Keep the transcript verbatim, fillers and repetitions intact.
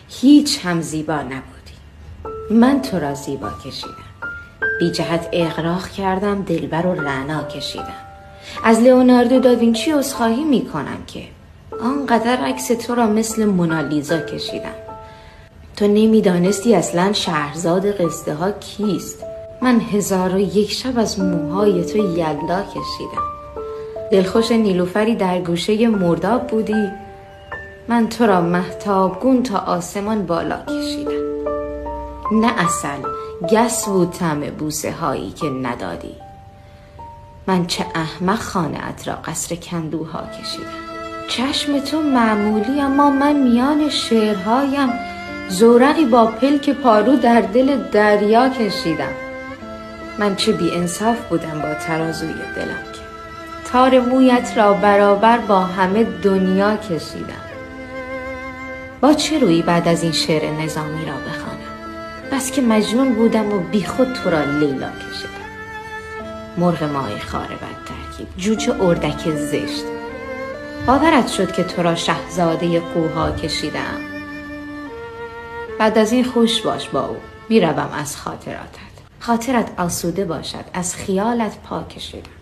هیچ هم زیبا نبودی. من تو را زیبا کشیدم. بی جهت اغراق کردم، دلبر و رعنا کشیدم. از لئوناردو داوینچی عذرخواهی می کنم که آنقدر عکس تو را مثل مونالیزا کشیدم. تو نمیدانستی اصلا شهرزاد قصه ها کیست. من هزار و یک شب از موهای تو یلدا کشیدم. دلخوش نیلوفری در گوشه مرداب بودی، من تو را مهتابگون تا آسمان بالا کشیدم. نه عسل، گس بود طعم بوسه هایی که ندادی. من چه احمق خانه ات را قصر کندوها کشیدم. چشم تو معمولی، اما من میان شعرهایم زورقی با پلک پارو در دل دریا کشیدم. من چه بی انصاف بودم با ترازوی دلم که تار مویت را برابر با همه دنیا کشیدم. با چه رویی بعد از این شعر نظامی را بخوانم؟ بس که مجنون بودم و بی خود تو را لیلا کشیدم. مرغ ماهی خاره بد ترکیب، جوجه اردک زشت. باورت شد که تو را شهزاده قوها کشیدم. بعد از این خوش باش با او، میروم از خاطراتت. خاطرت آسوده باشد، از خیالت پاک کشیدم.